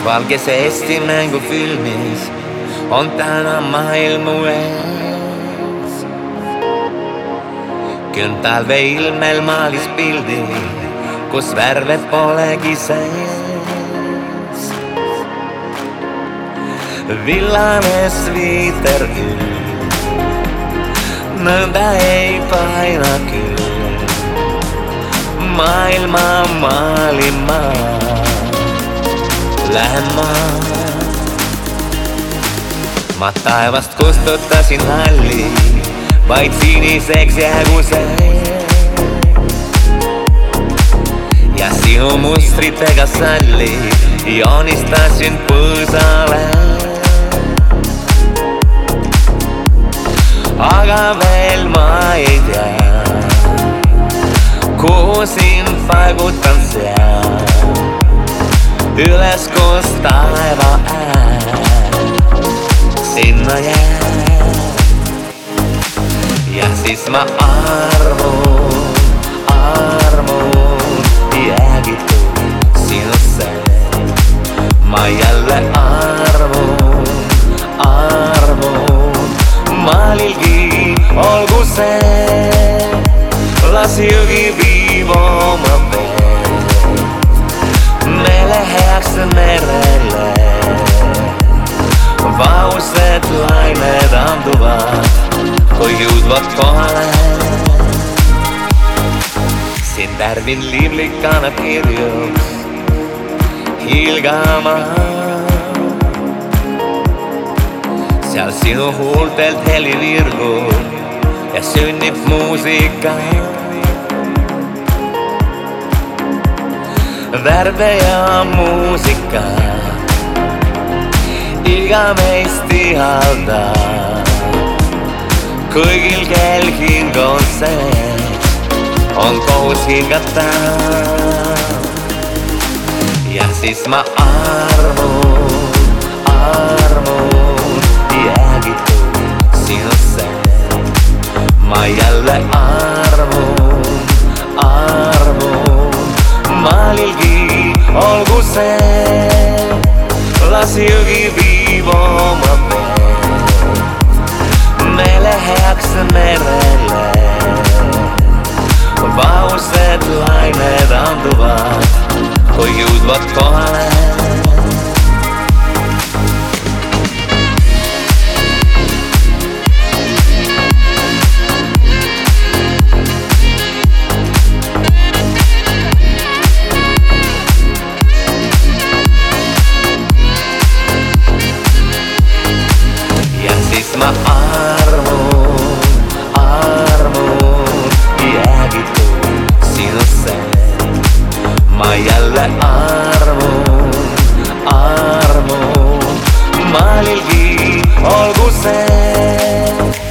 valges Eesti mängufilmis on täna maailm mu ees. Küll talveilmel maalis pildi, kus värve polegi sees. Villane sviiter küll, nõnda ei paina küll. Maailma maalima lähen ma. Ma taevast kustutasin halli, vaid siniseks jäägu see. Ja sinu mustritega salli joonistasin põõsale. Aga veel ma ei tea, kuhu sind paigutan seal, üles koos taeva ääl, sinna jääd. Ja siis ma armun jäägitun sinusse. Ma jälle armun, maalilgi olgu see. Las jõgi viib oma veed meile heaks merele. Vaused lained amduvad, kui jõudvad kohale. Sind värvin liivlikana kirjuks hiilgama. Seal sinu huultelt heli virgub ja sünnib muusika. Värve ja muusika iga meist ihaldab. Kõigil, kel hing on sees, on kohus hingata. Ja siis ma armun jäägitun sinusse. Ma jälle armun, maalilgi olgu see. Las jõgi viib oma veed meile heaks merele. Vaused lained amduvad, kui jõudvad kohale. Ma armun jäägitun sinusse. Ma jälle armun, maalilgi olgu see.